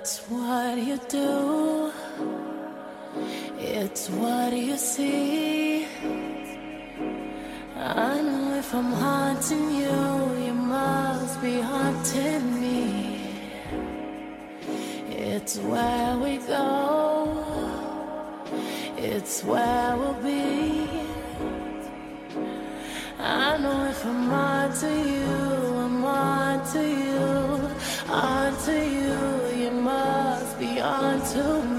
It's what you do, it's what you see. I know if I'm haunting you, you must be haunting me. It's where we go, it's where we'll be. I know if I'm on to you, I'm on to you, on to you. You must be on to me.